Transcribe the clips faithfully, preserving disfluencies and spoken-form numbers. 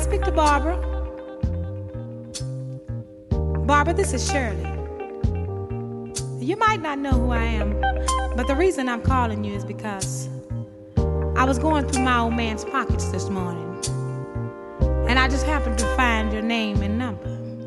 speak to Barbara? Barbara, this is Shirley. You might not know who I am, but the reason I'm calling you is because I was going through my old man's pockets this morning, and I just happened to find your name and number.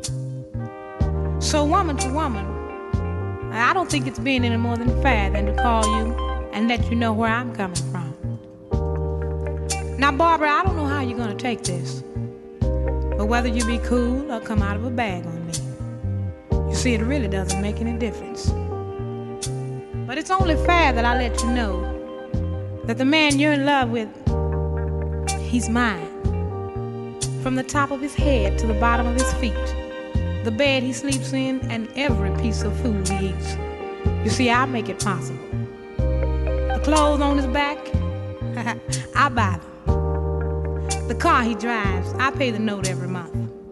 So woman to woman, I don't think it's being any more than fair than to call you and let you know where I'm coming from. Now, Barbara, I don't know how you're going to take this, but whether you be cool or come out of a bag on me, you see, it really doesn't make any difference. But it's only fair that I let you know that the man you're in love with, he's mine. From the top of his head to the bottom of his feet, the bed he sleeps in, and every piece of food he eats. You see, I make it possible. The clothes on his back, I buy them. The car he drives, I pay the note every month.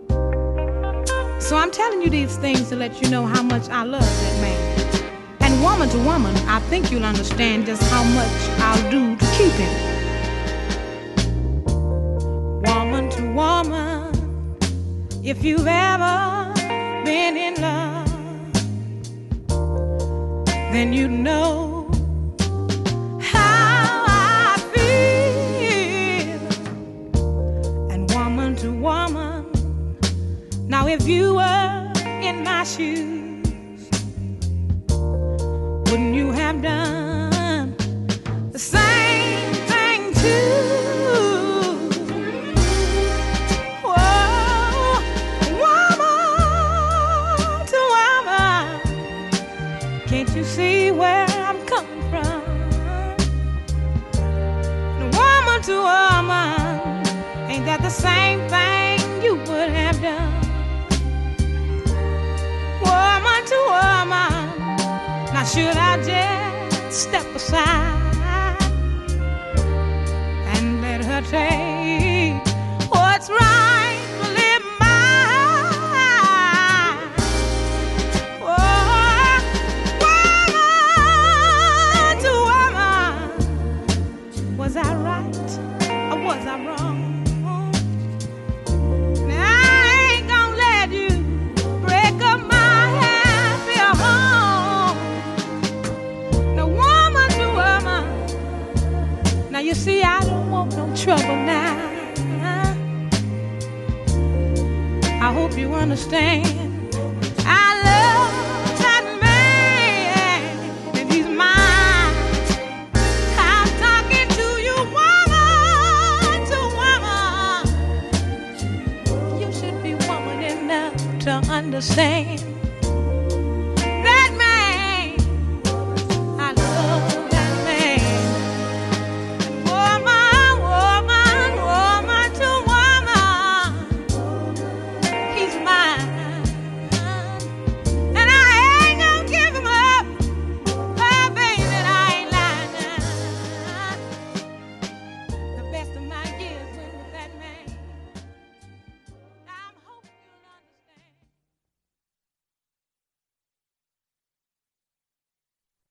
So I'm telling you these things to let you know how much I love that man. And woman to woman, I think you'll understand just how much I'll do to keep him. Woman to woman, if you've ever been in love, then you know how I feel. And woman to woman, now if you were in my shoes, wouldn't you have done the same thing too? Whoa, woman to woman, can't you see where I'm coming from? Woman to woman, ain't that the same thing you would have done? Woman to woman, now should I just step aside and let her take what's rightfully mine? Oh, woman to woman, was I right or was I wrong? Now I ain't gonna let you break up my you see, I don't want no trouble now. I hope you understand. I love that man, and he's mine. I'm talking to you, woman to woman. You should be woman enough to understand.